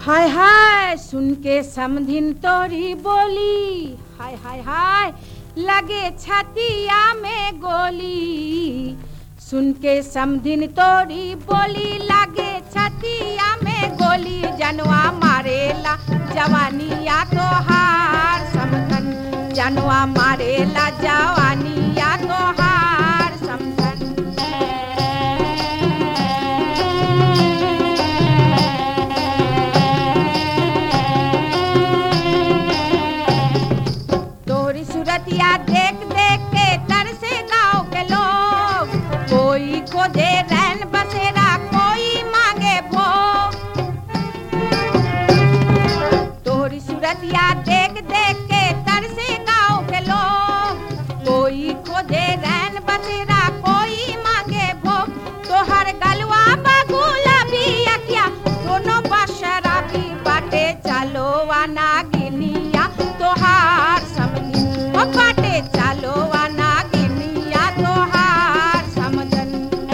हाय हाय सुन के समधिन तोरी बोली, हाय हाय हाय लगे छतिया में गोली। सुन के समधिन तोरी बोली लगे छतिया में गोली। जनवा मारेला जवानिया तोहार समधन, जनवा मारेला जवानिया तोहार समधन। तोरी सूरतिया देख देख के तरसे गाँव के लोग, कोई खोजे रैन बसेरा कोई मांगे भोग। तोरी सूरतिया देख देख के तरसे गाँव के लोग, कोई खोजे रैन बसेरा कोई मांगे भोग। तोहर गलवा बगुला भी अखिया दोनों बशराबी बाटे चलो वाना गिनिया तोहार समधी, ओ बाटे चलो वाना गिनिया तोहार समधन।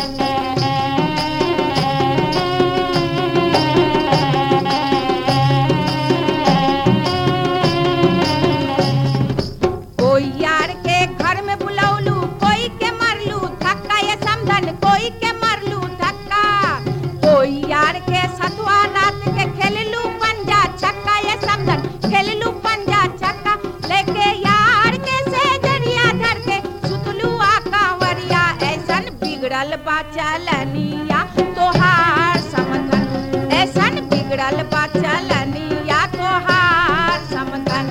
कोई यार के घर में बुलौलू कोई के मरलू धक्का ये समधन, कोई के मरलू धक्का। कोई यार के सतुआ रात के खेललू पंजा छक्का ये समधन, खेललू पंजा छक्का। लेके यार के सेजरिया धर के सुतलू आ कांवरिया, ऐसन बिगड़ल बा चलनिया तोहार समधन, ऐसन बिगड़ल बा चलनिया तोहार समधन।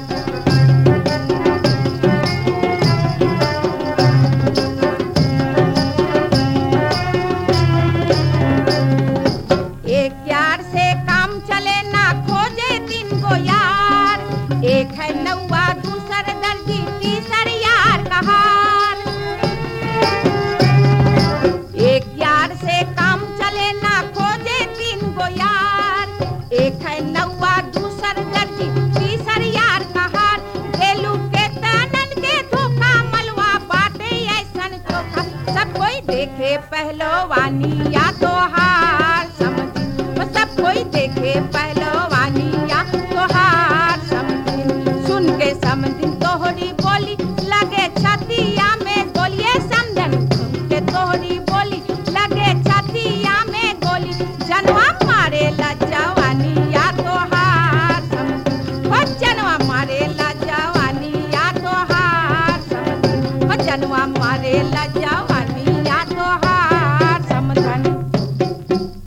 एक यार से काम चले ना खोजे तीन गो यार, एक है नौवा दूसर दर्जी तीसर यार का हार। एक यार से काम चले ना खोजे तीन गो यार, एक है नौवा दूसर दर्जी तीसर यार का हार। गेलू के तनन के धोखा मलवा बाटे ऐसन चोखा, सब कोई देखे पहलवानिया तोहार समझी, सब कोई देखे पहलवानिया